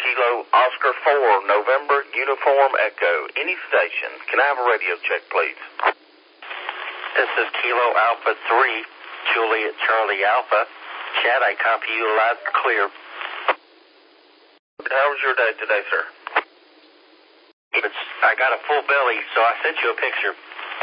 Kilo Oscar 4, November, Uniform Echo. Any station. Can I have a radio check, please? This is Kilo Alpha 3, Juliet Charlie Alpha. Chad, I copy you loud and clear. How was your day today, sir? I got a full belly, so I sent you a picture.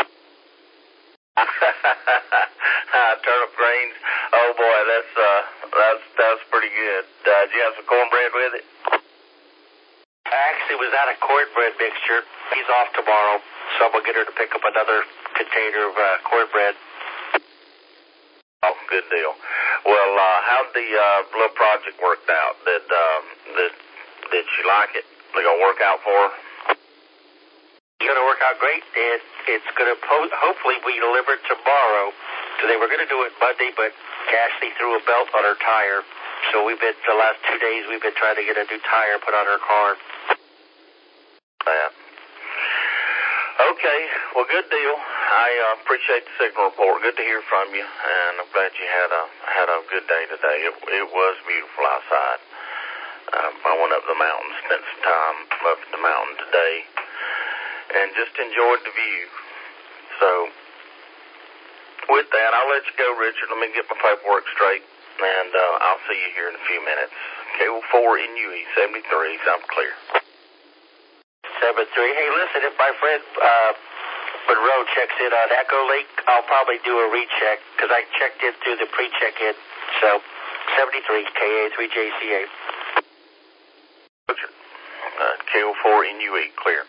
Turnip greens. Oh boy, that's pretty good. Did you have some cornbread with it? I actually was out of cornbread mixture. He's off tomorrow, so I'm gonna get her to pick up another container of cornbread. Oh, good deal. Well, how'd the little project worked out? Did she like it? They gonna work out for her? It's gonna work out great. It's gonna hopefully be delivered tomorrow. So they were gonna do it Monday, but Ashley threw a belt on her tire. So the last 2 days we've been trying to get a new tire put on her car. Yeah. Okay, well, good deal. I appreciate the signal report. Good to hear from you, and I'm glad you had a good day today. It was beautiful outside. I went up the mountain, spent some time up at the mountain today, and just enjoyed the view. So, with that, I'll let you go, Richard. Let me get my paperwork straight, and I'll see you here in a few minutes. KO4 NUE 73, sounds clear. 73. Hey, listen, if my friend Monroe checks in on Echo Lake, I'll probably do a recheck, because I checked in through the pre-check-in. So, 73, KA3JCA. Richard, KO4 NUE, clear.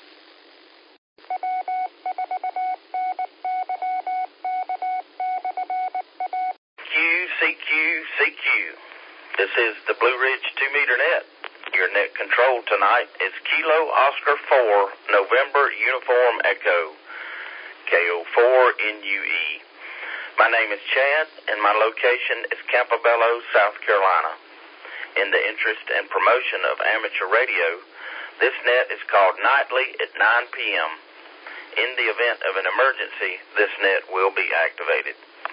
CQ. This is the Blue Ridge 2-meter net. Your net control tonight is Kilo Oscar 4, November, Uniform Echo, KO4 NUE. My name is Chad, and my location is Campobello, South Carolina. In the interest and promotion of amateur radio, this net is called nightly at 9 p.m. In the event of an emergency, this net will be activated.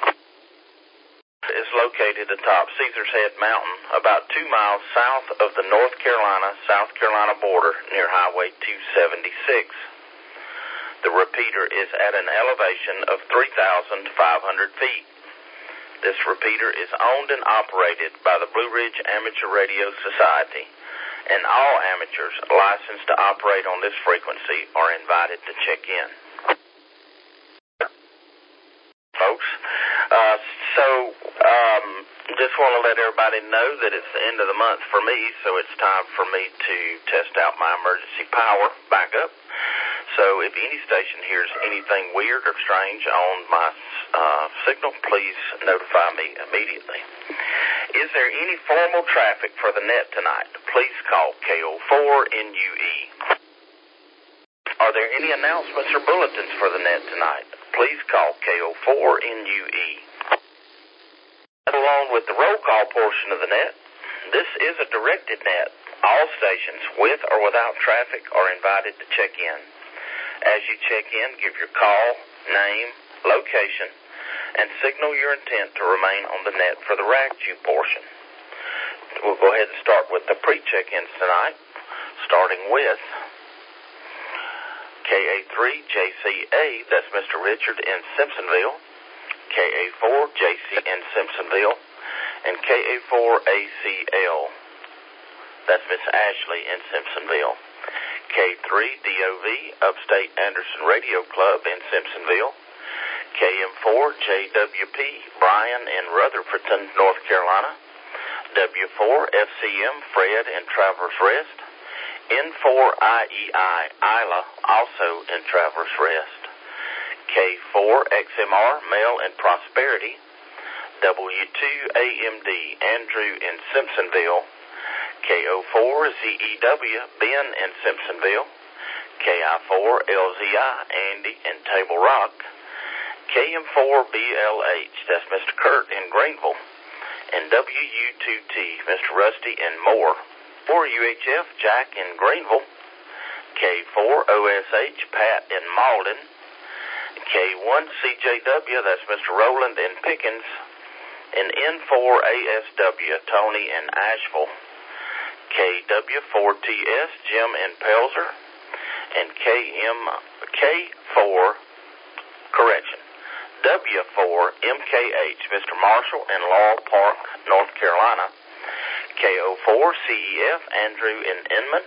Is located atop Caesar's Head Mountain, about 2 miles south of the North Carolina-South Carolina border near Highway 276. The repeater is at an elevation of 3,500 feet. This repeater is owned and operated by the Blue Ridge Amateur Radio Society, and all amateurs licensed to operate on this frequency are invited to check in. Folks, just want to let everybody know that it's the end of the month for me, so it's time for me to test out my emergency power backup. So if any station hears anything weird or strange on my signal, please notify me immediately. Is there any formal traffic for the net tonight? Please call KO4 NUE. Are there any announcements or bulletins for the net tonight? Please call KO4 NUE. Along with the roll call portion of the net, this is a directed net. All stations with or without traffic are invited to check in. As you check in, give your call, name, location, and signal your intent to remain on the net for the rag queue portion. We'll go ahead and start with the pre-check-ins tonight, starting with KA3JCA, that's Mr. Richard in Simpsonville, KA4JC in Simpsonville, and KA4ACL, that's Miss Ashley in Simpsonville. K3DOV, Upstate Anderson Radio Club in Simpsonville. KM4JWP, Brian in Rutherfordton, North Carolina. W4FCM, Fred in Traverse Rest. N4IEI, Isla, also in Traverse Rest. K4XMR, Mel in Prosperity. W2AMD, Andrew in Simpsonville. KO4ZEW, Ben in Simpsonville. KI4LZI, Andy in Table Rock. KM4BLH, that's Mr. Kurt in Greenville. And WU2T, Mr. Rusty in Moore. 4UHF, Jack in Greenville. K4OSH, Pat in Malden. K1CJW, that's Mr. Rowland in Pickens. And N4ASW, Tony in Asheville. KW4TS, Jim in Pelzer, and W4MKH, Mr. Marshall in Laurel Park, North Carolina, KO4CEF, Andrew in Inman,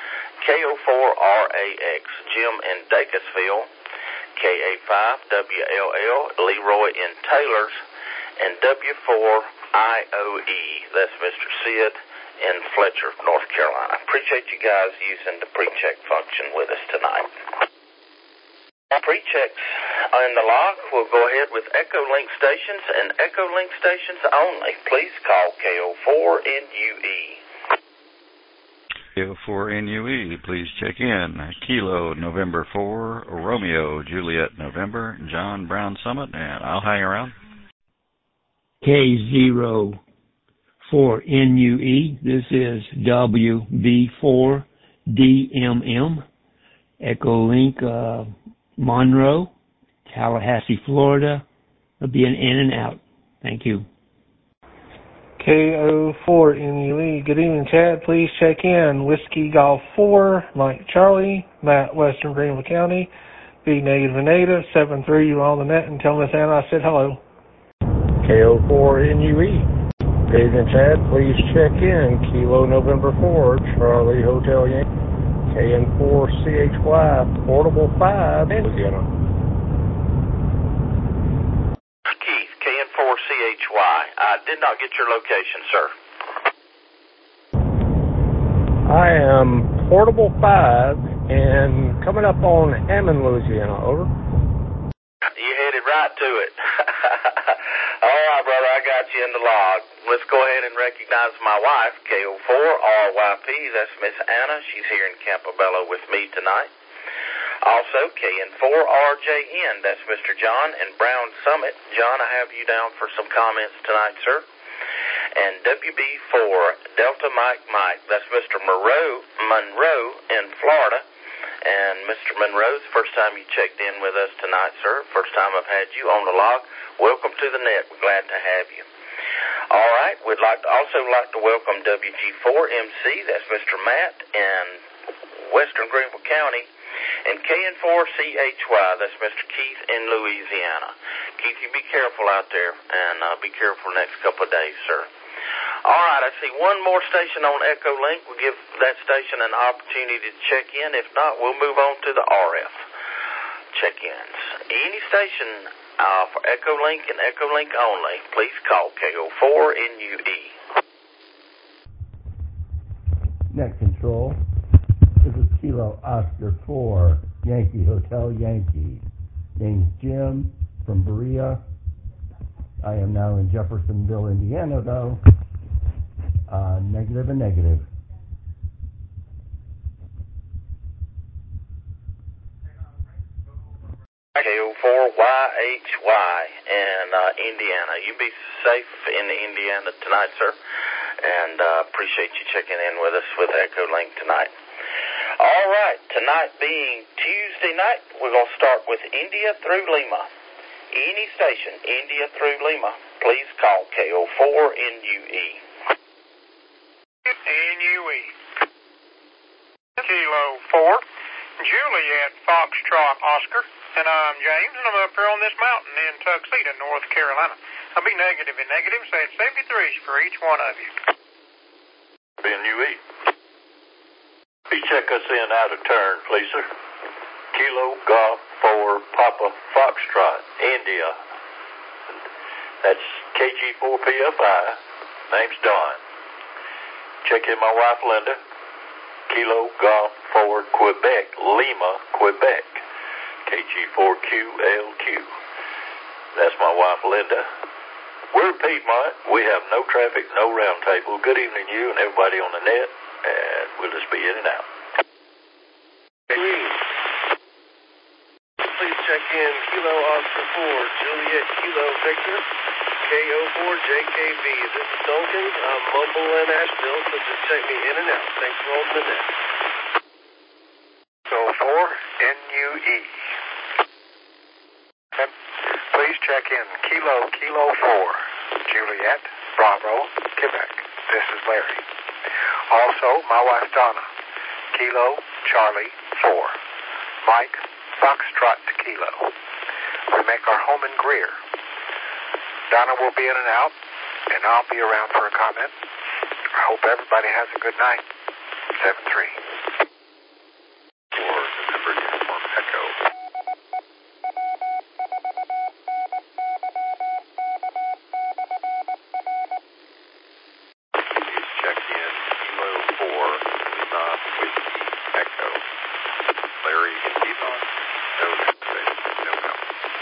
KO4RAX, Jim in Dacusville, KA5WLL, Leroy in Taylors, and W4IOE, that's Mr. Sid in Fletcher, North Carolina. Appreciate you guys using the pre-check function with us tonight. Pre-checks in the log. We'll go ahead with Echolink stations and Echolink stations only. Please call KO4NUE. KO4NUE, please check in. Kilo, November 4, Romeo, Juliet, November, John Brown Summit, and I'll hang around. K04NUE, this is WB4DMM, Echolink, Monroe, Tallahassee, Florida. I'll be in and out. Thank you. KO4NUE, good evening, Chad. Please check in. Whiskey Golf 4, Mike Charlie, Matt, Western Greenville County. Be negative and negative, 73, you're on the net, and tell Miss Anna I said hello. KO4NUE, good evening, Chad. Please check in. Kilo November 4, Charlie Hotel Yankee. KN4CHY, Portable 5, Louisiana. Keith, KN4CHY. I did not get your location, sir. I am Portable 5 and coming up on Hammond, Louisiana. Over. You headed right to it. All right, brother, I got you in the log. Let's go ahead and recognize my wife, KO4RYP. That's Miss Anna. She's here in Campobello with me tonight. Also, KN4RJN. That's Mr. John in Brown Summit. John, I have you down for some comments tonight, sir. And WB4 Delta Mike. That's Mr. Monroe in Florida. And Mr. Monroe, the first time you checked in with us tonight, sir. First time I've had you on the log. Welcome to the net. We're glad to have you. All right. We'd also like to welcome WG4MC. That's Mr. Matt in Western Greenville County. And KN4CHY. That's Mr. Keith in Louisiana. Keith, you be careful out there, and be careful the next couple of days, sir. All right, I see one more station on Echolink. We'll give that station an opportunity to check in. If not, we'll move on to the RF check-ins. Any station for Echolink and Echolink only, please call KO4NUE. Net control. This is Kilo Oscar 4, Yankee Hotel Yankee. Name's Jim from Berea. I am now in Jeffersonville, Indiana, though. Negative and negative. KO4YHY in Indiana. You be safe in Indiana tonight, sir. And appreciate you checking in with us with Echolink tonight. All right, tonight being Tuesday night, we're going to start with India through Lima. Any station, India through Lima, please call KO4NUE. NUE. Kilo 4, Juliet Foxtrot Oscar, and I'm James, and I'm up here on this mountain in Tuxedo, North Carolina. I'll be negative and negative, saying 73s for each one of you. NUE. Please check us in out of turn, please, sir. Kilo Golf 4 Papa Foxtrot, India. That's KG4PFI. Name's Don. Check in my wife, Linda. Kilo Golf 4 Quebec, Lima, Quebec. KG4QLQ. That's my wife, Linda. We're in Piedmont. We have no traffic, no round table. Good evening, you and everybody on the net, and we'll just be in and out. Please check in Kilo Oscar 4, Juliet Kilo Victor, KO4JKV. This is Duncan. I'm mobile in Asheville, so just check me in and out. Thanks for holding the net. KO4NUE. Please check in Kilo 4, Juliet Bravo, Quebec. This is Larry. Also, my wife Donna, Kilo Charlie 4, Mike Foxtrot Kilo. We make our home in Greer. Donna will be in and out, and I'll be around for a comment. I hope everybody has a good night. 7-3. For November Uniform Echo. Please check in Kilo 4, Lima Whiskey Echo. Larry in Devon. No message. No help.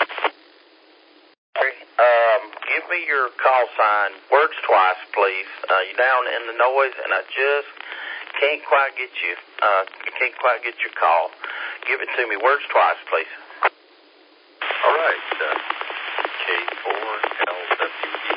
Give me your call sign. Words twice, please. You're down in the noise, and I just can't quite get you. Can't quite get your call. Give it to me. Words twice, please. All right. K4LWE.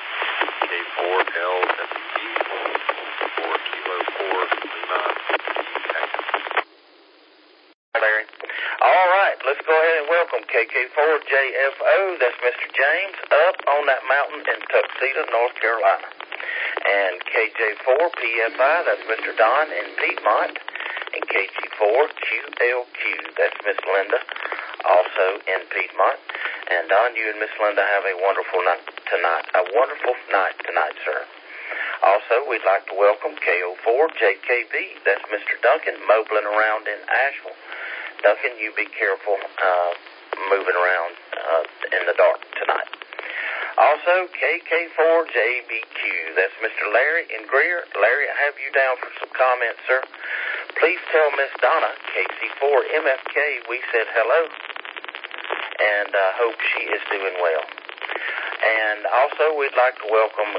K4LWE. For Kilo 4, Lima Echo. Larry. All right, let's go ahead and welcome KK4JFO. That's Mr. James up on that mountain in Tuxedo, North Carolina. And KJ4PFI, that's Mr. Don in Piedmont. And KG4QLQ, that's Miss Linda, also in Piedmont. And Don, you and Miss Linda have a wonderful night tonight. A wonderful night tonight, sir. Also, we'd like to welcome KO4JKB, that's Mr. Duncan, mobiling around in Asheville. Duncan, you be careful moving around in the dark tonight. Also, KK4JBQ, that's Mr. Larry in Greer. Larry, I have you down for some comments, sir. Please tell Miss Donna, KC4MFK, we said hello, and I hope she is doing well. And also, we'd like to welcome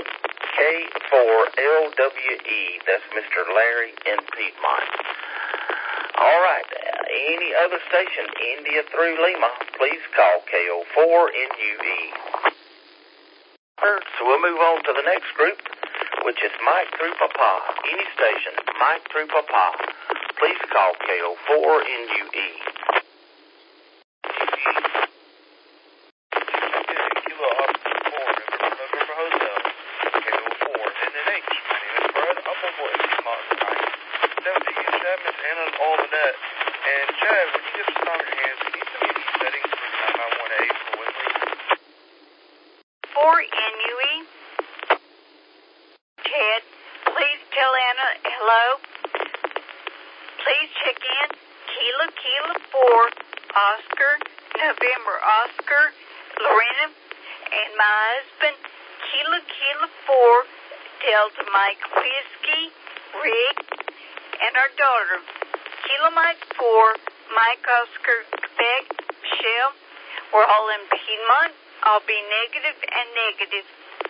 K4LWE, that's Mr. Larry in Piedmont. All right, any other station, India through Lima, please call KO4NUE. So we'll move on to the next group, which is Mike through Papa. Any station, Mike through Papa, please call KO4NUE. Kilo Oscar 4, November Hotel. KO4, NNH. My name is Fred. I'm on board Piedmont tonight. 70, Chad, Miss Anna, and all the net. And Chad, when you get some time on your hands, can you send me these settings for 991A for Winley? 4NUE. Ted, please tell Anna hello. Please check in Kilo 4, Oscar, November Oscar, Lorena, and my husband, Kilo 4, Delta Mike Whiskey, Rick, and our daughter, Kilo Mike 4, Mike Oscar, Quebec, Michelle. We're all in Piedmont. I'll be negative and negative.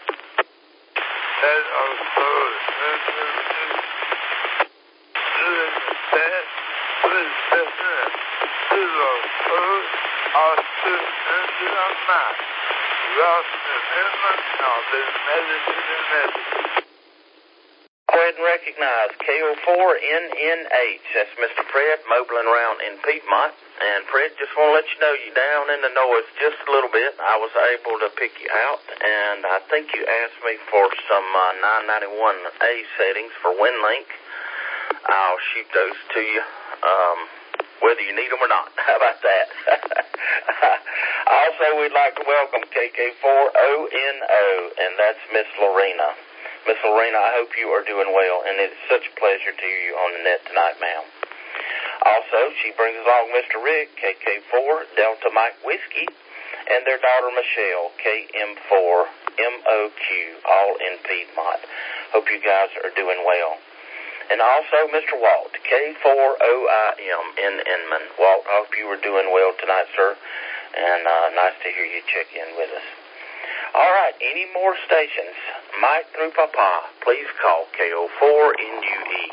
Go ahead and recognize KO4NNH. That's Mr. Fred mobiling around in Piedmont. And Fred, just want to let you know you're down in the noise just a little bit. I was able to pick you out, and I think you asked me for some 991A settings for WinLink. I'll shoot those to you, whether you need them or not. How about that? Also, we'd like to welcome KK4ONO, and that's Miss Lorena. Miss Lorena, I hope you are doing well, and it is such a pleasure to hear you on the net tonight, ma'am. Also, she brings along Mr. Rick, KK4, Delta Mike Whiskey, and their daughter Michelle, KM4MOQ, all in Piedmont. Hope you guys are doing well. And also Mr. Walt, K4OIM in Inman. Walt, I hope you were doing well tonight, sir, and nice to hear you check in with us. All right, any more stations? Mike through Papa, please call KO4NUE.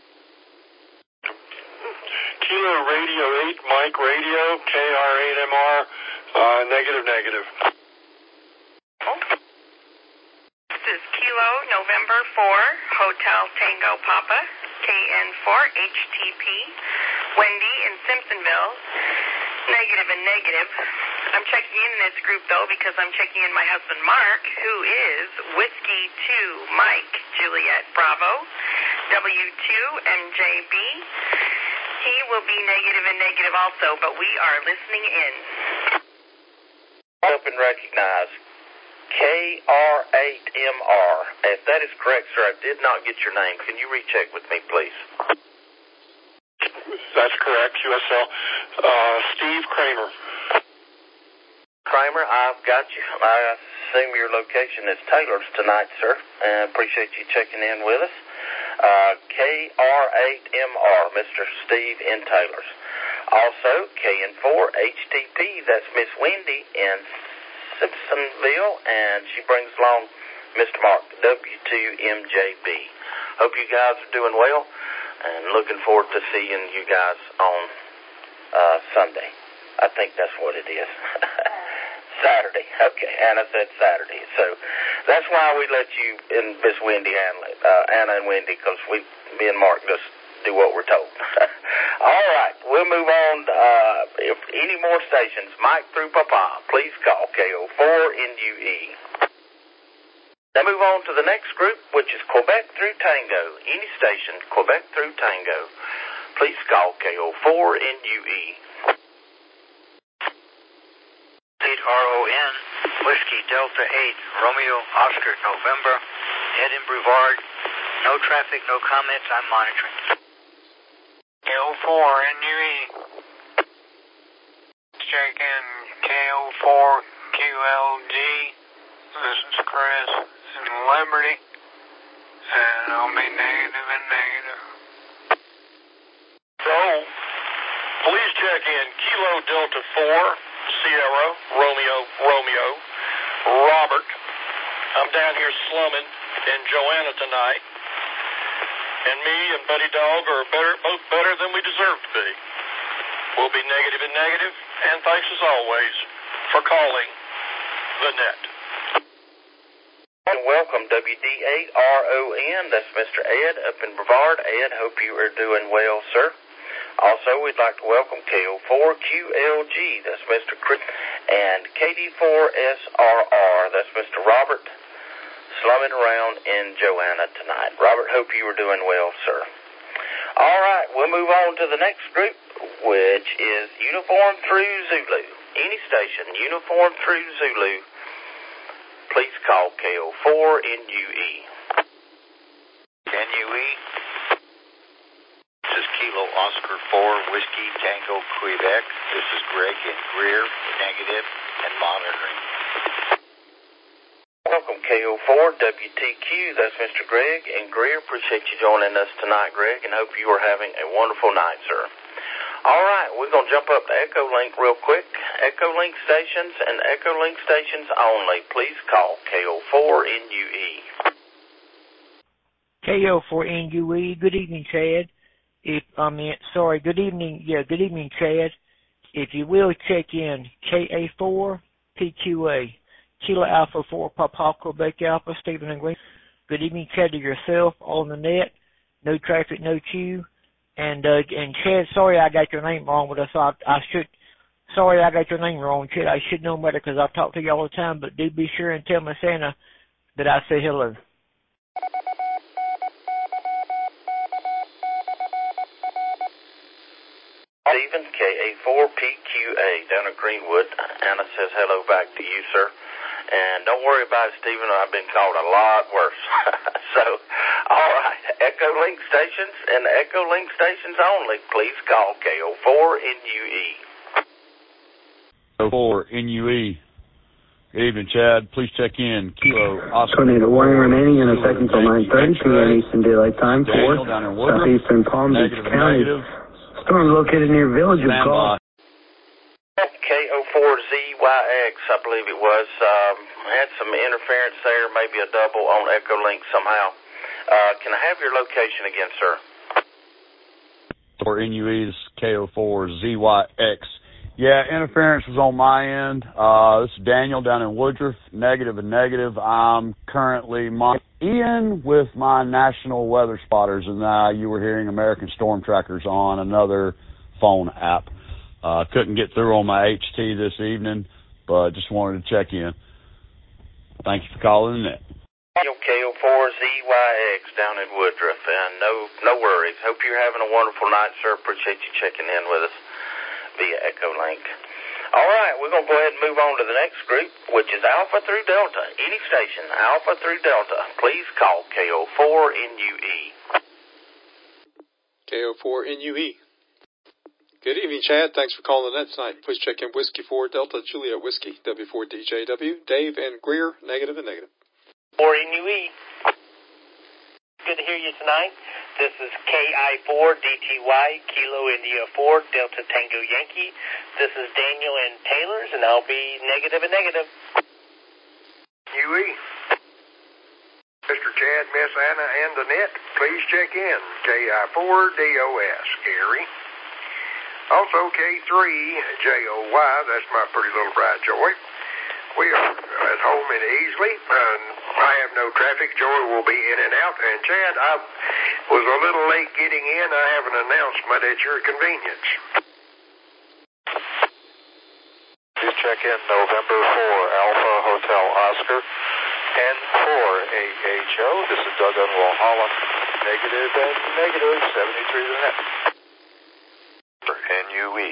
Kilo Radio 8, Mike Radio, KR8MR, negative. This is Kilo November 4, Hotel Tango Papa, KN4HTP, Wendy in Simpsonville, negative and negative. I'm checking in this group, though, because I'm checking in my husband, Mark, who is Whiskey 2, Mike, Juliet, Bravo, W2MJB. He will be negative and negative also, but we are listening in. Up and recognize KR8MR. If that is correct, sir, I did not get your name. Can you recheck with me, please? That's correct, QSL. Steve Kramer. Kramer, I've got you. I assume your location is Taylor's tonight, sir, and appreciate you checking in with us. KR8MR, Mr. Steve in Taylor's. Also, KN4 HTP, that's Miss Wendy in Simpsonville, and she brings along Mr. Mark, W2MJB. Hope you guys are doing well, and looking forward to seeing you guys on Sunday. I think that's what it is. Saturday. Okay, Anna said Saturday. So that's why we let you and Miss Wendy handle it, Anna and Wendy, because me and Mark just do what we're told. All right, we'll move on. If any more stations, Mike through Papa, please call KO4NUE. Now move on to the next group, which is Quebec through Tango. Any station, Quebec through Tango, please call KO4NUE. RON, Whiskey Delta 8, Romeo Oscar November, Ed in Brevard. No traffic, no comments, I'm monitoring. KO4NUE. Check in KO4QLG. This is Chris in Liberty, and I'll be negative and negative. So, please check in Kilo Delta 4, Sierra, Romeo, Robert. I'm down here slumming in Joanna tonight. And me and Buddy Dog are both better than we deserve to be. We'll be negative and negative, and thanks as always for calling the net. And welcome, WD8RON. That's Mr. Ed up in Brevard. Ed, hope you are doing well, sir. Also, we'd like to welcome KO4QLG. That's Mr. Chris. And KD4SRR. That's Mr. Robert, slumming around in Joanna tonight. Robert, hope you are doing well, sir. All right, we'll move on to the next group, which is Uniform through Zulu. Any station, Uniform through Zulu, please call KO4NUE. NUE. This is Kilo Oscar 4, Whiskey Tango Quebec. This is Greg in Greer, negative and monitoring. Welcome, KO4WTQ. That's Mr. Greg in Greer. Appreciate you joining us tonight, Greg, and hope you are having a wonderful night, sir. All right, we're going to jump up to Echolink real quick. Echolink stations and Echolink stations only. Please call KO4NUE. KO4NUE. Good evening, Chad. Good evening. Yeah, good evening, Chad. If you will, check in KA4PQA. Kilo Alpha 4, Papa, Quebec Alpha, Stephen and Green. Good evening, Chad, to yourself, all on the net. No traffic, no queue. And Chad, sorry I got your name wrong, but sorry I got your name wrong, Chad. I should know better because I talk to you all the time, but do be sure and tell Miss Anna that I say hello. Stephen, KA4PQA, down at Greenwood. Anna says hello back to you, sir. And don't worry about it, Stephen. I've been called a lot worse. So, all right. Echolink stations and Echolink stations only. Please call KO4NUE. KO4NUE. Good evening, Chad. Please check in. Kilo Oscar. Tornado warning remaining in effect until 9:30 p.m. Eastern Daylight Time for southeastern Palm Beach County. Storm located near Village of Gulf. KO4ZYX, I believe it was. Had some interference there, maybe a double on Echolink somehow. Can I have your location again, sir? For NUE's KO4ZYX. Yeah, interference was on my end. This is Daniel down in Woodruff, negative and negative. I'm currently in with my national weather spotters, and you were hearing American Storm Trackers on another phone app. Couldn't get through on my HT this evening, but just wanted to check in. Thank you for calling the net. KO4 KO4ZYX down in Woodruff. And no worries. Hope you're having a wonderful night, sir. Appreciate you checking in with us via Echolink. All right, we're going to go ahead and move on to the next group, which is Alpha through Delta. Any station, Alpha through Delta, please call KO4NUE. KO4NUE. Good evening, Chad. Thanks for calling the net tonight. Please check in Whiskey 4 Delta Juliet Whiskey, W4DJW, Dave and Greer, negative and negative. 4NUE. Good to hear you tonight. This is KI4DTY, Kilo India 4, Delta Tango Yankee. This is Daniel and Taylor's, and I'll be negative and negative. UE. Mr. Chad, Miss Anna, and the net, please check in. KI4DOS, Gary. Also K3JOY, that's my pretty little bride, Joy. We are at home in Easley, and I have no traffic. Joy will be in and out. And Chad, I was a little late getting in. I have an announcement at your convenience. You check in November 4, Alpha Hotel Oscar, N4AHO. This is Doug on Walhalla. Negative and negative, 73 to the net. NUE.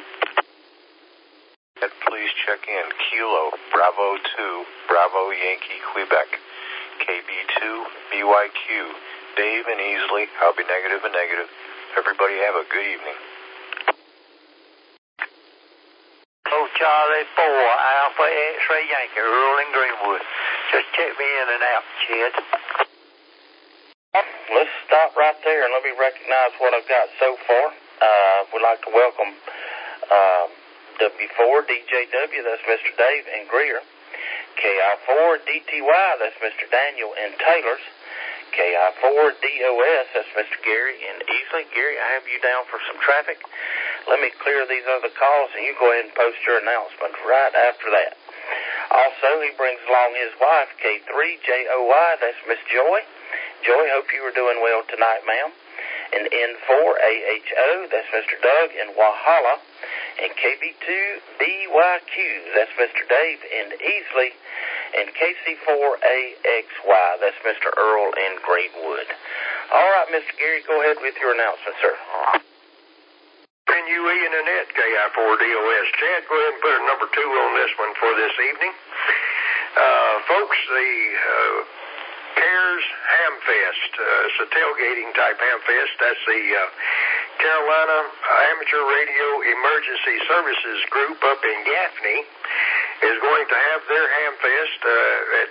Please check in Kilo, Bravo 2, Bravo Yankee, Quebec, KB2, BYQ, Dave and Easley. I'll be negative and negative. Everybody have a good evening. Oh, Charlie 4, Alpha X-Ray Yankee, Earl in Greenwood. Just check me in and out, Chad. Let's stop right there and let me recognize what I've got so far. We'd like to welcome W4DJW, that's Mr. Dave and Greer. KI4DTY, that's Mr. Daniel and Taylor's. KI4DOS, that's Mr. Gary and Easley. Gary, I have you down for some traffic. Let me clear these other calls, and you go ahead and post your announcement right after that. Also, he brings along his wife, K3JOY, that's Miss Joy. Joy, hope you are doing well tonight, ma'am. And N4AHO, that's Mr. Doug in Walhalla. And KB2BYQ, that's Mr. Dave in Easley. And KC4AXY, that's Mr. Earl in Greenwood. All right, Mr. Gary, go ahead with your announcement, sir. NUE and Annette, KI4DOS. Chad, go ahead and put a number 2 on this one for this evening. Folks, the CARES Hamfest, it's a tailgating type hamfest. That's the Carolina Amateur Radio Emergency Services Group up in Gaffney is going to have their hamfest at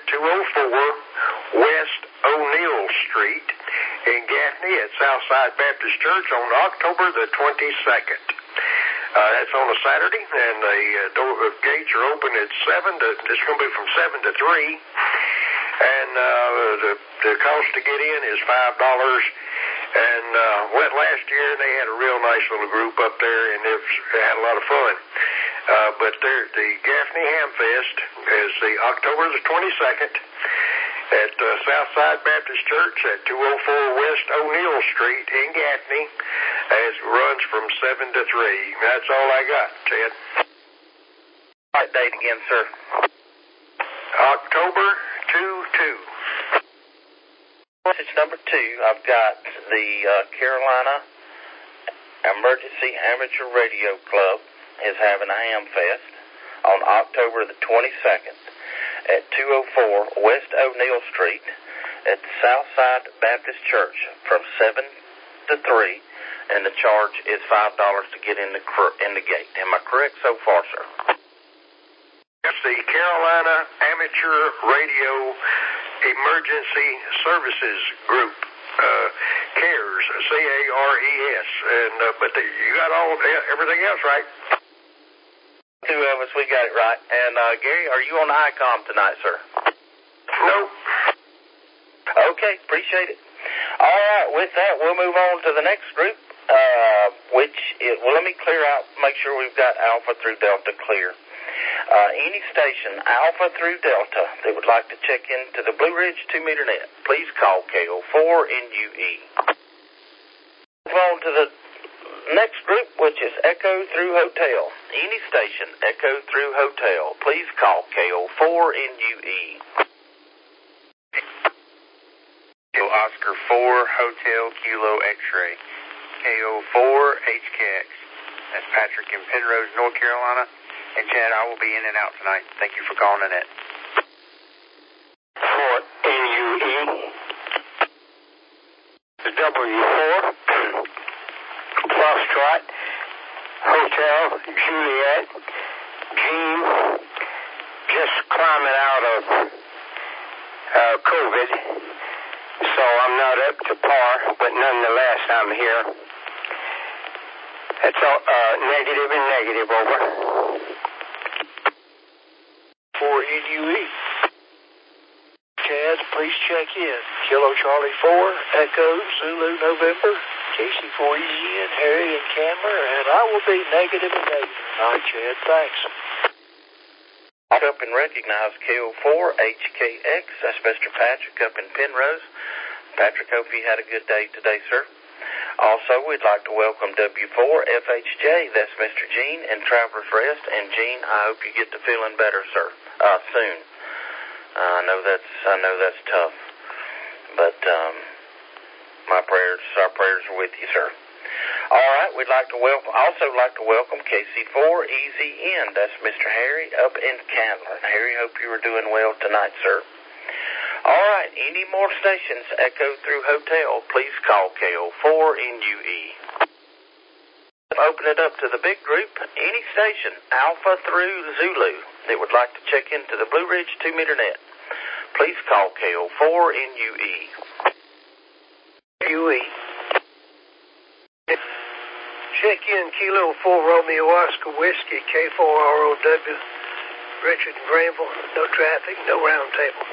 204 West O'Neill Street in Gaffney at Southside Baptist Church on October the 22nd. That's on a Saturday, and the gates are open at 7 to, it's going to be from 7 to 3. And the cost to get in is $5. And went last year, and they had a real nice little group up there, and they had a lot of fun. But the Gaffney Hamfest is the October the 22nd at Southside Baptist Church at 204 West O'Neill Street in Gaffney. It runs from 7 to 3. That's all I got, Chad. All right, date again, sir. October 2-2. Message number 2, I've got the Carolina Emergency Amateur Radio Club is having a hamfest on October the 22nd at 204 West O'Neill Street at the Southside Baptist Church from 7 to 3, and the charge is $5 to get in the gate. Am I correct so far, sir? That's the Carolina Amateur Radio Emergency Services Group, CARES, C-A-R-E-S, and but you got everything else right. 2 of us, we got it right. And Gary, are you on the ICOM tonight, sir? No. Okay, appreciate it. All right, with that, we'll move on to the next group, let me clear out, make sure we've got Alpha through Delta clear. Any station, Alpha through Delta, that would like to check into the Blue Ridge 2-meter net, please call KO4NUE. Move on to the next group, which is Echo through Hotel. Any station, Echo through Hotel, please call KO4NUE. Oscar 4 Hotel Kilo X-Ray, KO4HKX. That's Patrick in Penrose, North Carolina. And Chad, I will be in and out tonight. Thank you for calling Annette. Fort NUE, W4, Foxtrot, Hotel Juliet, Jean, just climbing out of COVID, so I'm not up to par, but nonetheless I'm here. That's all, negative and negative, over. For NUE. Chad, please check in. Kilo Charlie 4, Echo Zulu November, KC4EN, Harry and Camber, and I will be negative and negative. All right, Chad, thanks. Up and recognize KO4HKX. That's Mr. Patrick up in Penrose. Patrick, hope you had a good day today, sir. Also, we'd like to welcome W4FHJ. That's Mr. Gene in Traveler's Rest. And Gene, I hope you get to feeling better, sir, soon. I know that's tough, but our prayers are with you, sir. All right, we'd like to welcome KC4EZN. That's Mr. Harry up in Candler. Harry, hope you are doing well tonight, sir. All right, any more stations echo through hotel, please call KO4NUE. Open it up to the big group. Any station, Alpha through Zulu, that would like to check into the Blue Ridge 2-meter net, please call KO4NUE. UE. Check in Kilo 4 Romeo Oscar Whiskey, K4ROW, Richard and Granville, no traffic, no round table.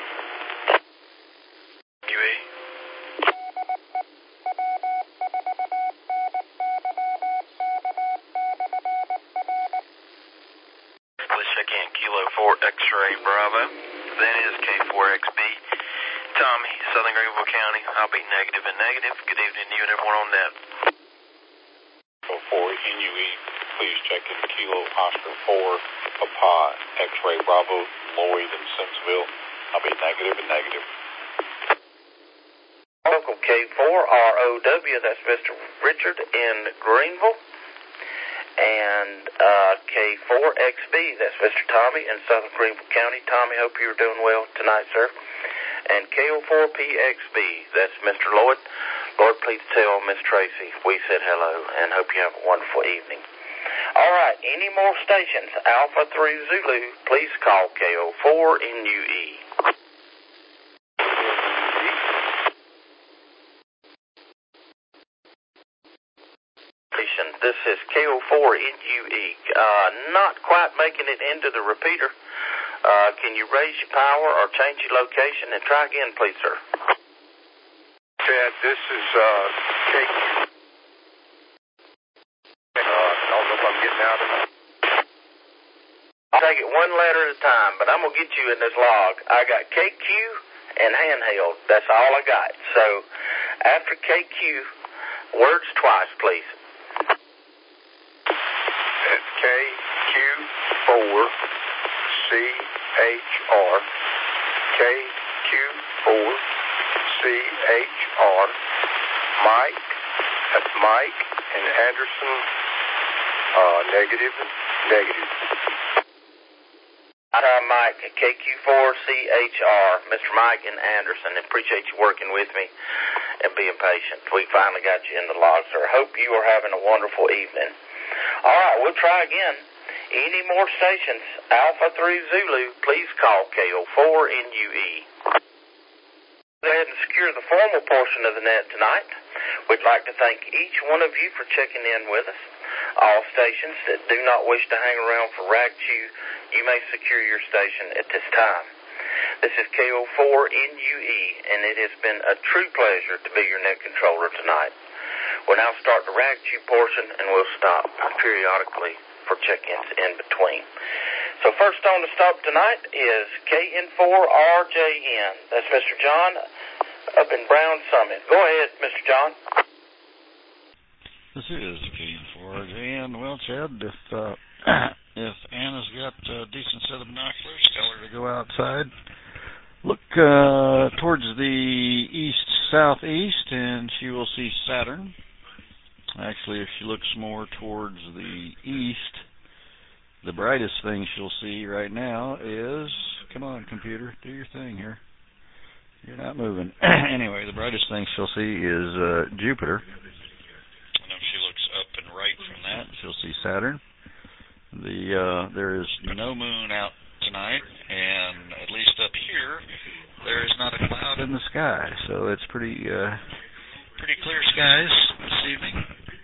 UE. Please check in Kilo 4 X-Ray Bravo. That is K4XB. Tommy, Southern Greenville County. I'll be negative and negative. Good evening to you and everyone on that. For NUE, please check in Kilo Oscar 4 Papa X-Ray Bravo, Lloyd in Simpsonville. I'll be negative and negative. Local K4ROW, that's Mr. Richard in Greenville. And K4XB, that's Mr. Tommy in Southern Greenville County. Tommy, hope you're doing well tonight, sir. And KO4PXB, that's Mr. Lloyd. Lord, please tell Miss Tracy we said hello and hope you have a wonderful evening. All right, any more stations, Alpha through Zulu, please call KO4NUE. This is KO4NUE. Not quite making it into the repeater. Can you raise your power or change your location and try again, please, sir? Chad, this is KQ. I don't know if I'm getting out of it. I'll take it one letter at a time, but I'm going to get you in this log. I got KQ and handheld. That's all I got. So after KQ, words twice, please. It's KQ4CHR. KQ4CHR. Mike, that's Mike and Anderson, negative. Mike, KQ4CHR, Mr. Mike and Anderson. Appreciate you working with me and being patient. We finally got you in the log, sir. Hope you are having a wonderful evening. All right, we'll try again. Any more stations, Alpha through Zulu, please call KO4NUE. Go ahead and secure the formal portion of the net tonight. We'd like to thank each one of you for checking in with us. All stations that do not wish to hang around for RAGCHU, you may secure your station at this time. This is KO4NUE, and it has been a true pleasure to be your net controller tonight. We'll now start the RAGCHU portion, and we'll stop periodically for check-ins in between. So first on the stop tonight is KN4RJN. That's Mr. John up in Brown Summit. Go ahead, Mr. John. This is KN4RJN. Well, Chad, if Anna's got a decent set of binoculars, tell her to go outside. Look towards the east southeast, and she will see Saturn. Actually, if she looks more towards the east, the brightest thing she'll see right now is, come on, computer, do your thing here. You're not moving. Anyway, the brightest thing she'll see is Jupiter. And if she looks up and right from that, she'll see Saturn. There is no moon out tonight, and at least up here, there is not a cloud in the sky, so it's pretty clear skies this evening.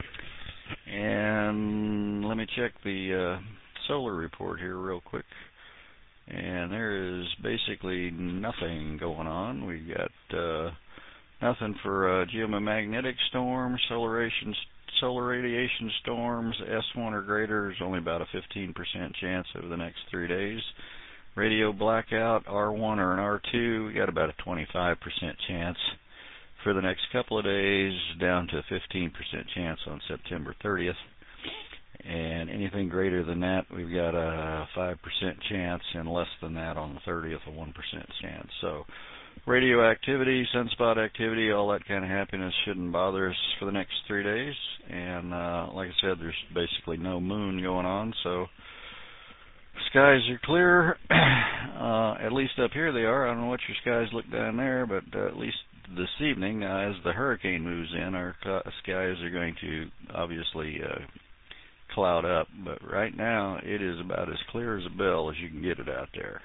And let me check the solar report here real quick. And there is basically nothing going on. We've got nothing for geomagnetic storms, solar radiation storms, S1 or greater is only about a 15% chance over the next 3 days. Radio blackout, R1 or an R2, we got about a 25% chance for the next couple of days, down to a 15% chance on September 30th. And anything greater than that, we've got a 5% chance, and less than that on the 30th, a 1% chance. So radioactivity, sunspot activity, all that kind of happiness shouldn't bother us for the next 3 days. And like I said, there's basically no moon going on, so skies are clear. At least up here they are. I don't know what your skies look down there, but at least this evening, as the hurricane moves in, our skies are going to obviously cloud up. But right now, it is about as clear as a bell as you can get it out there.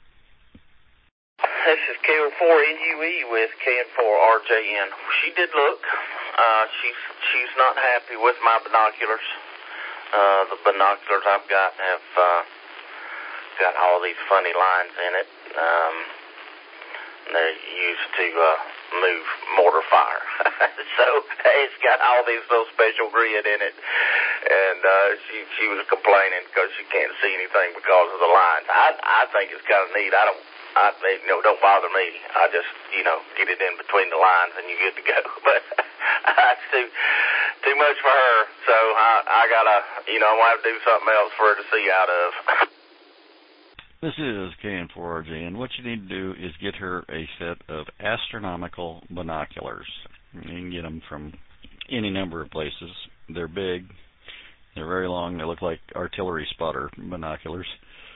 This is KO4NUE with KN4RJN. She did look. She's not happy with my binoculars. The binoculars I've got have got all these funny lines in it. They're used to move mortar fire. So it's got all these little special grid in it. And she was complaining because she can't see anything because of the lines. I think it's kind of neat. Don't bother me. I just, get it in between the lines and you're good to go. But that's too much for her. So I gotta, I'm gonna have to do something else for her to see out of. This is KN4RJ, and what you need to do is get her a set of astronomical binoculars. You can get them from any number of places. They're big. They're very long. They look like artillery spotter binoculars.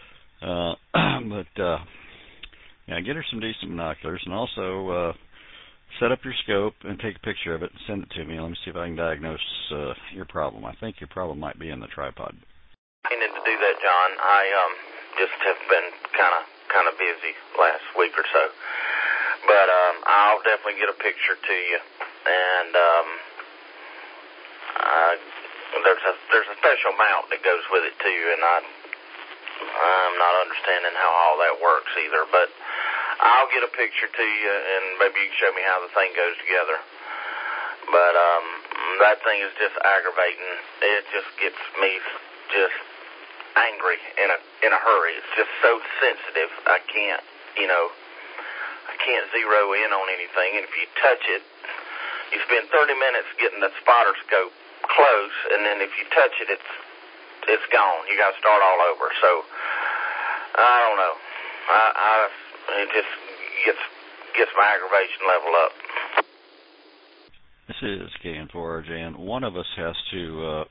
Get her some decent binoculars, and also set up your scope and take a picture of it and send it to me. Let me see if I can diagnose your problem. I think your problem might be in the tripod. I needed to do that, John. I just have been kind of busy last week or so. But I'll definitely get a picture to you. And there's a special mount that goes with it too, and I'm not understanding how all that works either. But I'll get a picture to you, and maybe you can show me how the thing goes together. But that thing is just aggravating. It just gets me just angry in a hurry. It's just so sensitive. I can't zero in on anything. And if you touch it, you spend 30 minutes getting the spotter scope close, and then if you touch it, it's gone. You got to start all over. So I don't know. It just gets my aggravation level up. This is KN4RJ, and one of us has to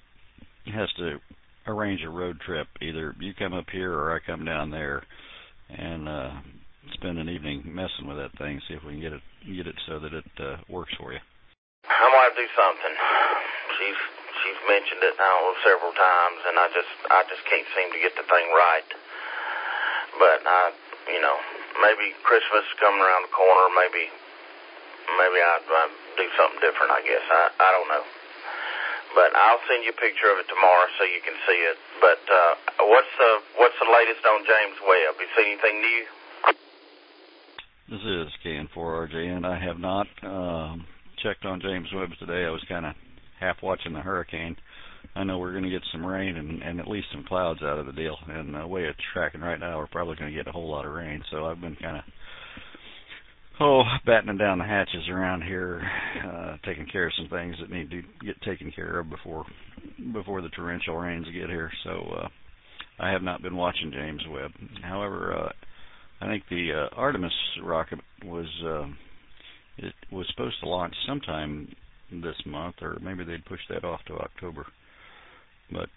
arrange a road trip. Either you come up here or I come down there and spend an evening messing with that thing, see if we can get it so that it works for you. I'm gonna have to do something. She's mentioned it several times, and I just can't seem to get the thing right. But maybe Christmas is coming around the corner. Maybe I'd do something different. I guess I don't know. But I'll send you a picture of it tomorrow so you can see it. But what's the latest on James Webb? You see anything new? This is KN4RJ, and I have not checked on James Webb today. I was kind of half watching the hurricane. I know we're going to get some rain and at least some clouds out of the deal. And the way it's tracking right now, we're probably going to get a whole lot of rain. So I've been kind of battening down the hatches around here, taking care of some things that need to get taken care of before the torrential rains get here. So I have not been watching James Webb. However, I think the Artemis rocket was It was supposed to launch sometime this month, or maybe they'd push that off to October. But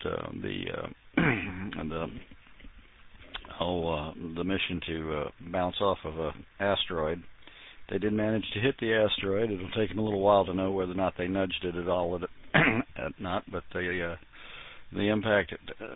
the mission to bounce off of an asteroid, they did manage to hit the asteroid. It'll take them a little while to know whether or not they nudged it at all, but the impact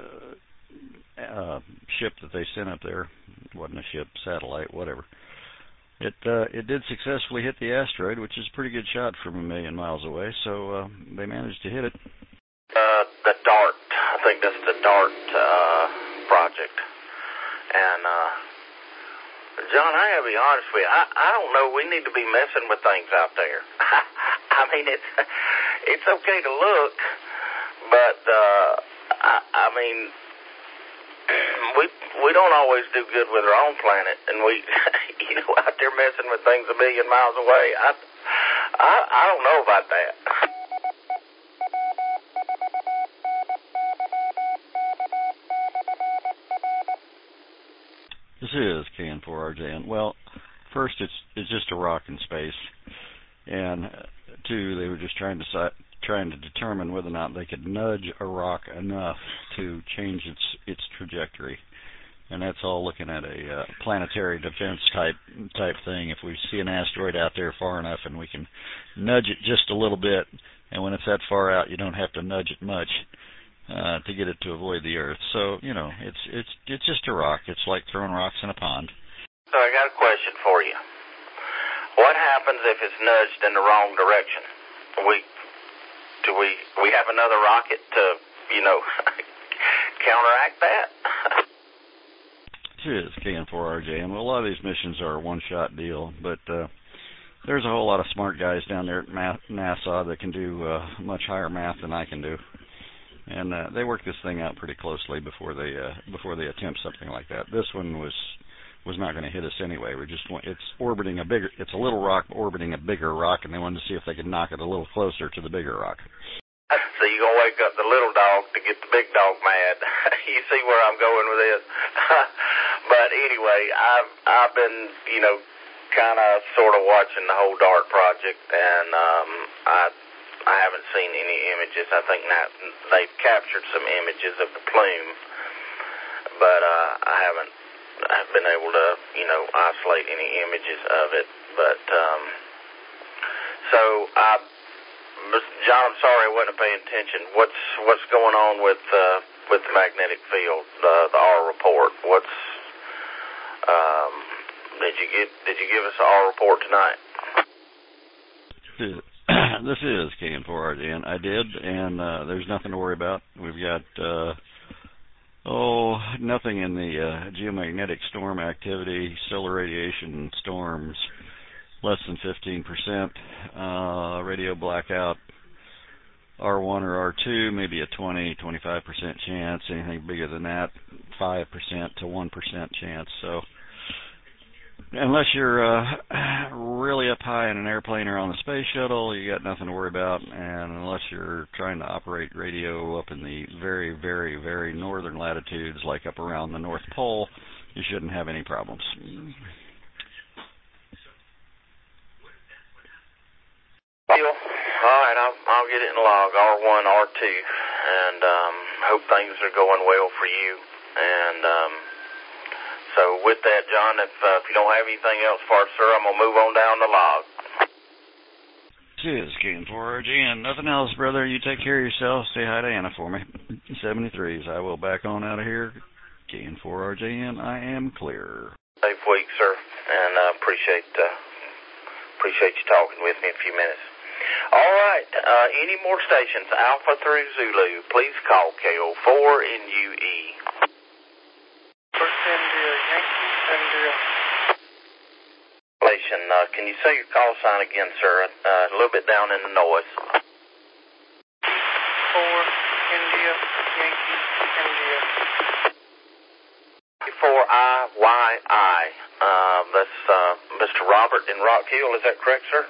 ship that they sent up there, wasn't a ship, satellite, whatever. It did successfully hit the asteroid, which is a pretty good shot from 1 million miles away. So they managed to hit it. The DART, I think that's the DART project. And John, I gotta be honest with you. I don't know. We need to be messing with things out there. I mean, it's okay to look, but I mean, we don't always do good with our own planet, and we, out there messing with things 1 million miles away. I don't know about that. This is KN4RJN. Well, first, it's just a rock in space, and two, they were just trying to determine whether or not they could nudge a rock enough to change its trajectory, and that's all looking at a planetary defense type thing. If we see an asteroid out there far enough, and we can nudge it just a little bit, and when it's that far out, you don't have to nudge it much to get it to avoid the Earth. So it's just a rock. It's like throwing rocks in a pond. So I got a question for you. What happens if it's nudged in the wrong direction? Do we have another rocket to counteract that? It is KN4RJN. Well, a lot of these missions are a one-shot deal, but there's a whole lot of smart guys down there at NASA that can do much higher math than I can do. And they work this thing out pretty closely before they attempt something like that. This one was not going to hit us anyway. It's orbiting it's a little rock orbiting a bigger rock, and they wanted to see if they could knock it a little closer to the bigger rock. So you're going to wake up the little dog to get the big dog mad. You see where I'm going with this? But anyway, I've been, kind of sort of watching the whole DART project, and I haven't seen any images. I think they've captured some images of the plume, but I haven't been able to, isolate any images of it. But John, I'm sorry I wasn't paying attention. What's going on with the magnetic field, the R report? Did you give us an R report tonight? This is KN4RJN. I did, and there's nothing to worry about. We've got nothing in the geomagnetic storm activity, stellar radiation storms, less than 15%. Radio blackout, R1 or R2, maybe a 20-25% chance. Anything bigger than that, 5% to 1% chance. So unless you're really up high in an airplane or on the space shuttle, you got nothing to worry about. And unless you're trying to operate radio up in the very, very, very northern latitudes, like up around the North Pole, you shouldn't have any problems. All right, I'll get it in log, R1, R2, and hope things are going well for you. And so with that, John, if you don't have anything else for us, sir, I'm going to move on down the log. This is KN4RJN. Nothing else, brother. You take care of yourself. Say hi to Anna for me. 73s. I will back on out of here. KN4RJN, I am clear. Safe week, sir, and appreciate you talking with me a few minutes. All right, any more stations, Alpha through Zulu, please call KO4NUE. India, Yankee, India. Can you say your call sign again, sir? A little bit down in the noise. 4, India, Yankee, India. 4IYI. That's Mr. Robert in Rock Hill, is that correct, sir?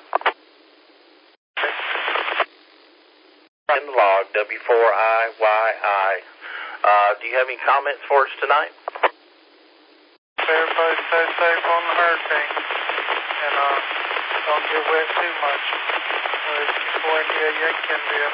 In the log, W4IYI. Do you have any comments for us tonight? Everybody stay safe on the hurricane. And don't get wet too much. Before India.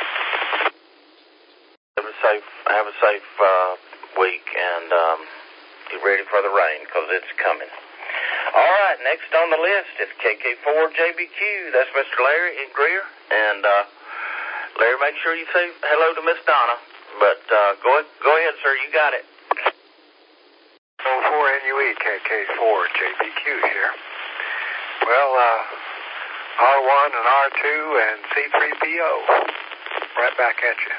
Have a safe week, and get ready for the rain, because it's coming. All right, next on the list is KK4JBQ. That's Mr. Larry in Greer. And Larry, make sure you say hello to Miss Donna. But go ahead, sir. You got it. 04NUE, KK4JBQ here. Well, R1 and R2 and C3PO. Right back at you.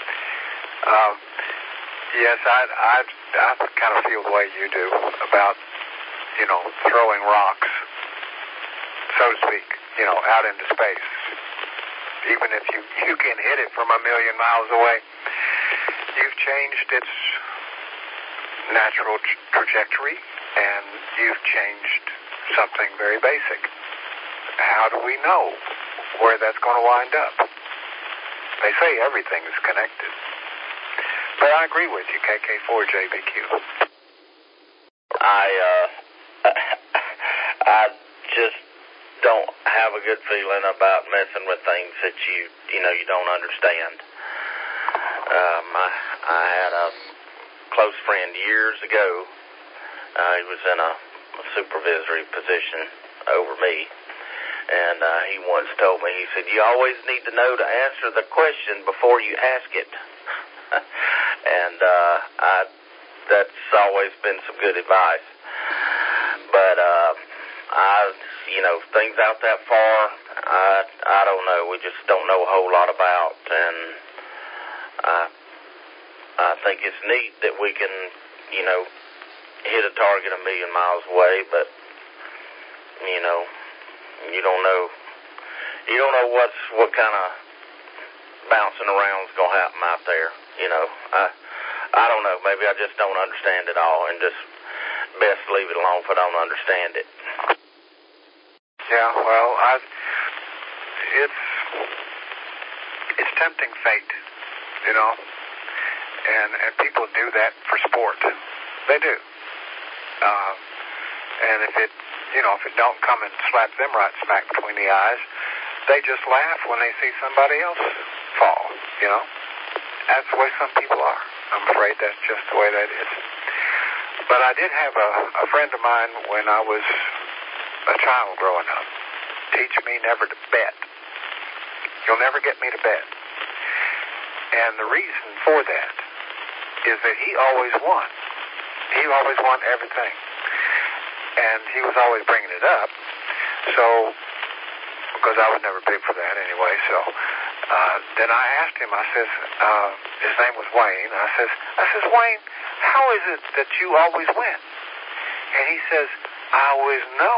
Yes, I kind of feel the way you do about, throwing rocks, so to speak, out into space. Even if you can hit it from 1 million miles away, you've changed its natural trajectory, and you've changed something very basic. How do we know where that's going to wind up? They say everything is connected. But I agree with you, KK4JBQ. I just don't have a good feeling about messing with things that you don't understand. I had a close friend years ago. He was in a supervisory position over me, and he once told me, he said, "You always need to know to answer the question before you ask it." And that's always been some good advice. But things out that far, I don't know. We just don't know a whole lot about, and I think it's neat that we can, hit a target 1 million miles away, but you don't know what kind of bouncing around is going to happen out there. I don't know. Maybe I just don't understand it all, and just best leave it alone if I don't understand it. Yeah, well, it's tempting fate, and people do that for sport. They do. And if it don't come and slap them right smack between the eyes, they just laugh when they see somebody else fall, That's the way some people are. I'm afraid that's just the way that is. But I did have a friend of mine when I was a child growing up teach me never to bet. You'll never get me to bet. And the reason for that is that he always won. He always won everything. And he was always bringing it up. So, because I was never big for that anyway, so then I asked him, I says, his name was Wayne, I says, Wayne, how is it that you always win? And he says, I always know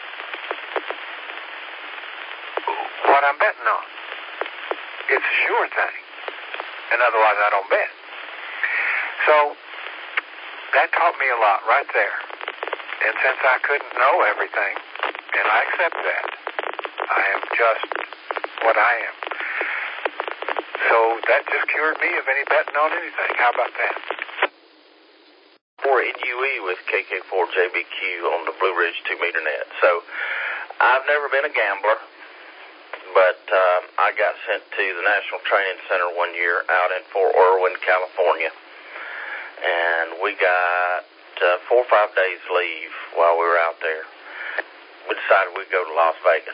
what I'm betting on. It's a sure thing. And otherwise I don't bet. So that taught me a lot right there. And since I couldn't know everything, and I accept that, I am just what I am. So that just cured me of any betting on anything. How about that? For NUE with KK4JBQ on the Blue Ridge 2-meter net. So I've never been a gambler, but I got sent to the National Training Center one year out in Fort Irwin, California, and we got 4 or 5 days leave while we were out there. We decided we'd go to Las Vegas.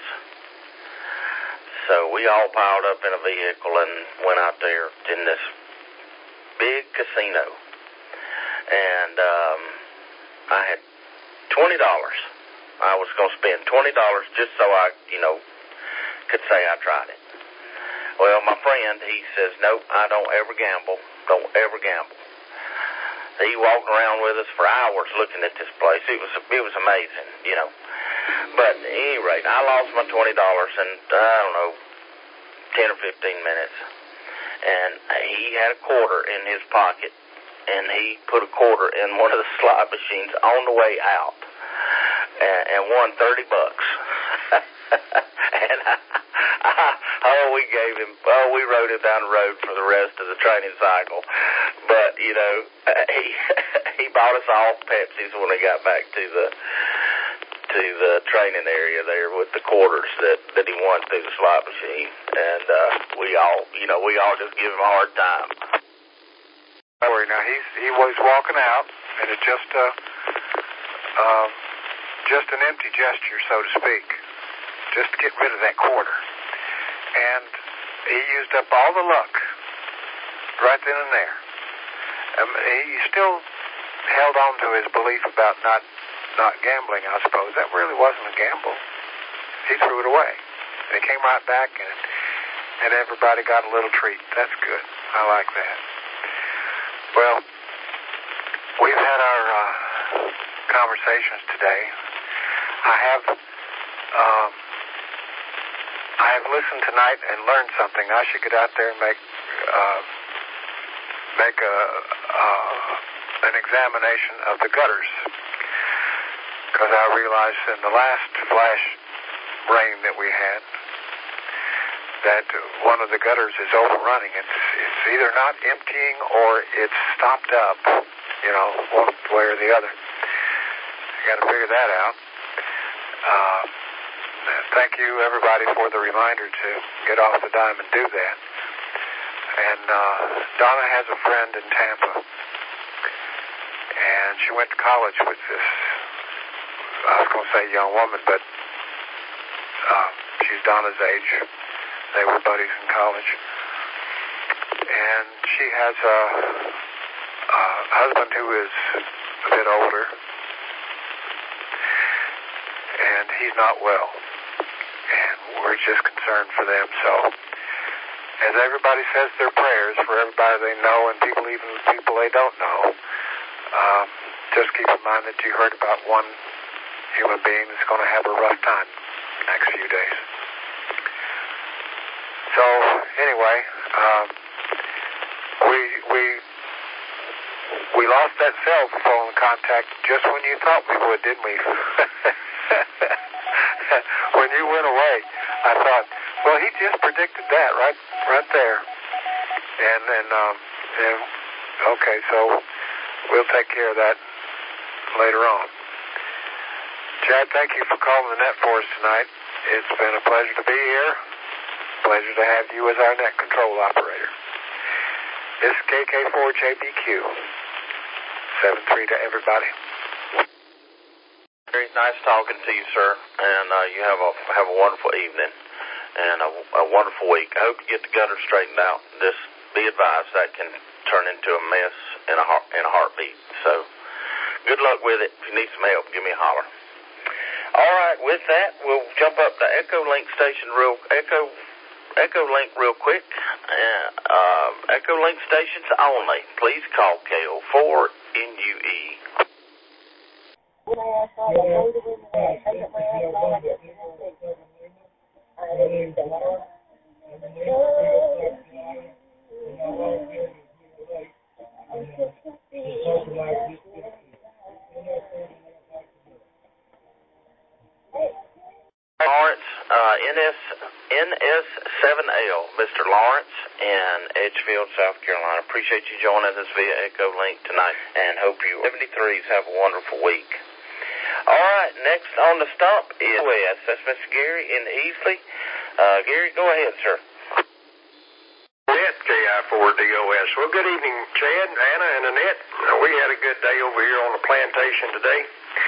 So we all piled up in a vehicle and went out there in this big casino. And I had $20. I was going to spend $20 just so I, could say I tried it. Well, my friend, he says, nope, I don't ever gamble. Don't ever gamble. He walked around with us for hours looking at this place. It was amazing, But at any rate, I lost my $20 in, 10 or 15 minutes. And he had a quarter in his pocket, and he put a quarter in one of the slot machines on the way out, and won $30. And we rode him down the road for the rest of the training cycle. But, he bought us all Pepsis when we got back to to the training area there with the quarters that he won through the slot machine, and we all just give him a hard time. Now he was walking out, and it's just an empty gesture, so to speak, just to get rid of that quarter, and he used up all the luck right then and there. He still held on to his belief about not gambling, I suppose. That really wasn't a gamble. He threw it away. They came right back, and everybody got a little treat. That's good. I like that. Well, we've had our conversations today. I have listened tonight and learned something. I should get out there and make an examination of the gutters, because I realized in the last flash rain that we had that one of the gutters is overrunning. It's either not emptying or it's stopped up, one way or the other. I got to figure that out. Thank you, everybody, for the reminder to get off the dime and do that. And Donna has a friend in Tampa, and she went to college with this, I was going to say young woman, but she's Donna's age. They were buddies in college. And she has a husband who is a bit older, and he's not well. And we're just concerned for them. So as everybody says their prayers for everybody they know and even people they don't know, just keep in mind that you heard about one human being that's going to have a rough time the next few days. So anyway, we lost that cell phone contact just when you thought we would, didn't we? When you went away, I thought, well, he just predicted that right there. And okay, so we'll take care of that later on. Chad, thank you for calling the net for us tonight. It's been a pleasure to be here. Pleasure to have you as our net control operator. This is KK4JBQ. 7-3 to everybody. Very nice talking to you, sir, and you have a wonderful evening and a wonderful week. I hope you get the gutter straightened out. Just be advised that can turn into a mess in a heartbeat. So good luck with it. If you need some help, give me a holler. All right, with that, we'll jump up to Echo Link station Echo Link real quick. Echo Link stations only. Please call KO4NUE. Lawrence, NS7L, Mr. Lawrence in Edgefield, South Carolina. Appreciate you joining us via Echo Link tonight, and hope you 73s have a wonderful week. All right, next on the stump is Wes. That's Mr. Gary in Easley. Gary, go ahead, sir. KI4DOS. Well, good evening, Chad, Anna, and Annette. We had a good day over here on the plantation today.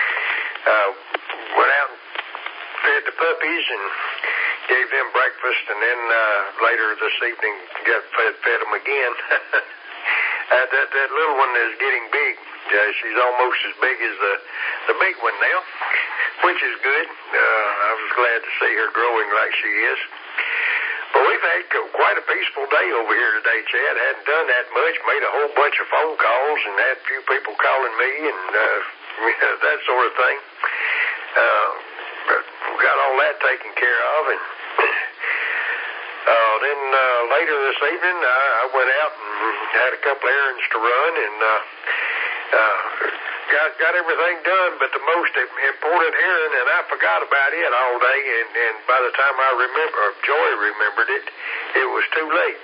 Went out and fed the puppies and gave them breakfast, and then later this evening fed them again. That little one is getting big. She's almost as big as the big one now, which is good. I was glad to see her growing like she is. But we've had quite a peaceful day over here today, Chad. Hadn't done that much. Made a whole bunch of phone calls and had a few people calling me and that sort of thing. But we got all that taken care of. And then later this evening, I went out and had a couple errands to run and got everything done, but the most important errand, and I forgot about it all day, and by the time Joy remembered it, it was too late.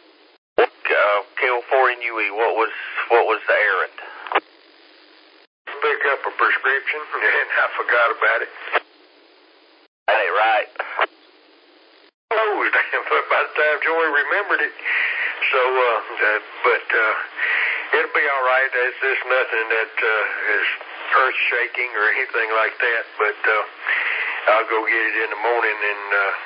KO4NUE, what was the errand? pick up a prescription, and I forgot about it. That ain't right. Closed, but by the time Joey remembered it, so, but it'll be all right. There's nothing that is earth-shaking or anything like that, but I'll go get it in the morning, and,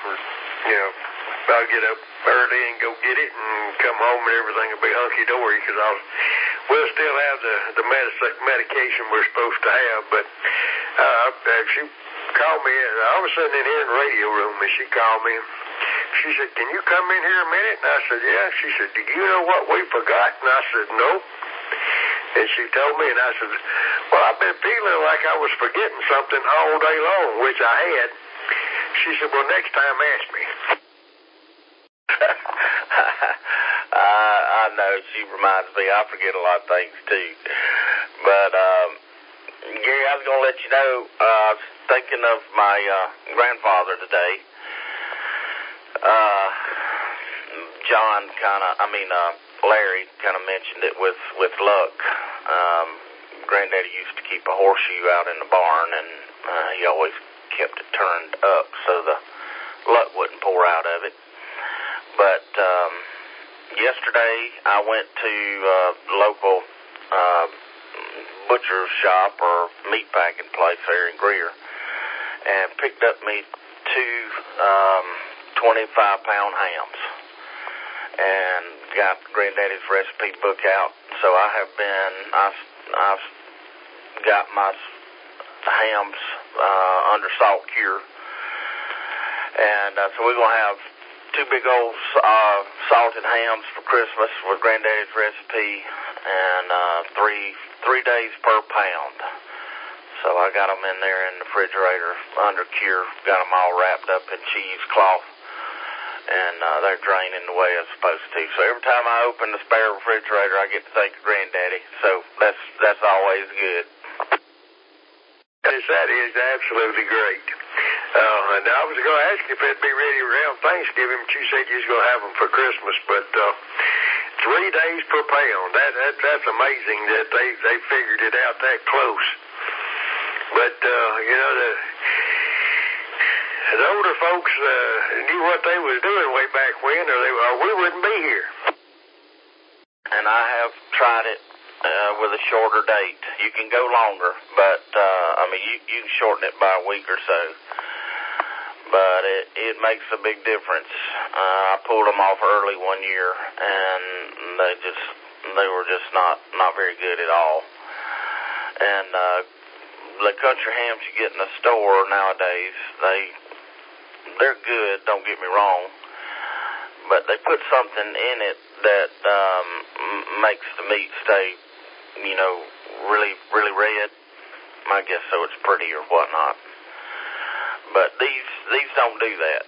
I'll get up early and go get it and come home and everything will be hunky-dory because we'll still have the medication we're supposed to have, but she called me. I was sitting in here in the radio room, and she called me. She said, "Can you come in here a minute?" And I said, "Yeah." She said, "Do you know what we forgot?" And I said, "No." And she told me, and I said, "Well, I've been feeling like I was forgetting something all day long," which I had. She said, "Well, next time ask me." I know. She reminds me. I forget a lot of things, too. But, Gary, I was going to let you know, I was thinking of my grandfather today. Larry kind of mentioned it with luck. Granddaddy used to keep a horseshoe out in the barn, and he always kept it turned up so the luck wouldn't pour out of it. But yesterday I went to the local butcher shop or meat packing place there in Greer and picked up me 2 25-pound hams and got Granddaddy's recipe book out. So I've got my hams under salt cure, and so we're gonna have 2 big old salted hams for Christmas with Granddaddy's recipe, and 3 days per pound. So I got them in there in the refrigerator under cure, got them all wrapped up in cheesecloth, and they're draining the way it's supposed to. So every time I open the spare refrigerator, I get to think of Granddaddy. So that's always good. Yes, that is absolutely great. And I was going to ask you if it'd be ready around Thanksgiving, but you said you was going to have them for Christmas. But 3 days per pound, that's amazing that they figured it out that close. But, the older folks knew what they was doing way back when, or we wouldn't be here. And I have tried it with a shorter date. You can go longer, but, you can shorten it by a week or so. But it makes a big difference. I pulled them off early one year, and they were just not very good at all. And the country hams you get in the store nowadays, they're good, don't get me wrong, but they put something in it that makes the meat stay, really, really red. I guess so it's pretty or whatnot. But these don't do that.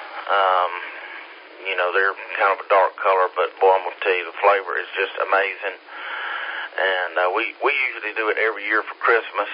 They're kind of a dark color, but boy, I'm going to tell you, the flavor is just amazing. And we usually do it every year for Christmas.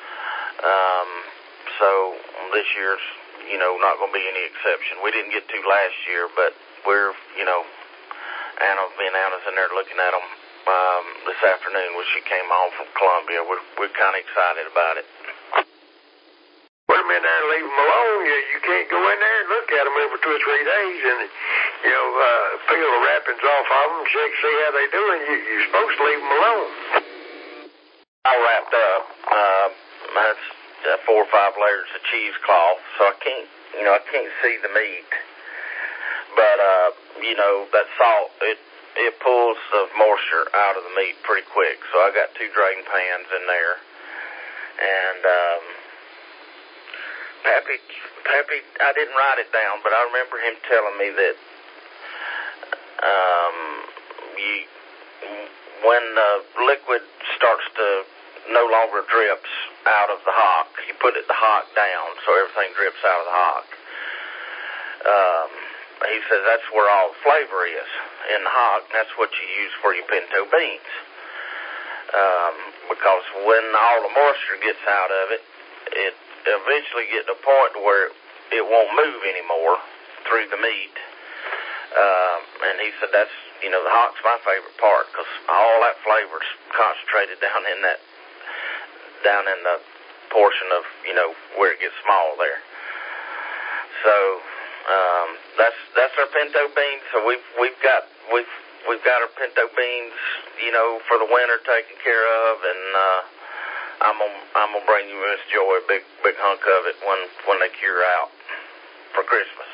So this year's, not going to be any exception. We didn't get to last year, but we're, me and Anna's in there looking at them this afternoon when she came home from Columbia. We're kind of excited about it. Put them in there and leave them alone. You can't go in there and look at them every 2 or 3 days and, peel the wrappings off of them, check, see how they doing. You're supposed to leave them alone. All wrapped up. That's 4 or 5 layers of cheesecloth, so I can't see the meat. But, that salt, it pulls the moisture out of the meat pretty quick. So I got 2 drain pans in there. And, Pappy, I didn't write it down, but I remember him telling me that, when the liquid starts to no longer drips out of the hock, you put the hock down so everything drips out of the hock. He says that's where all the flavor is, in the hock, and that's what you use for your pinto beans. Because when all the moisture gets out of it, it eventually gets to a point where it won't move anymore through the meat. And he said that's, the hock's my favorite part because all that flavor's concentrated down in down in the portion of, you know, where it gets small there. So that's our pinto beans. So we've got our pinto beans, you know, for the winter taken care of, and I'm gonna bring you, Miss Joy, a big hunk of it when they cure out for Christmas.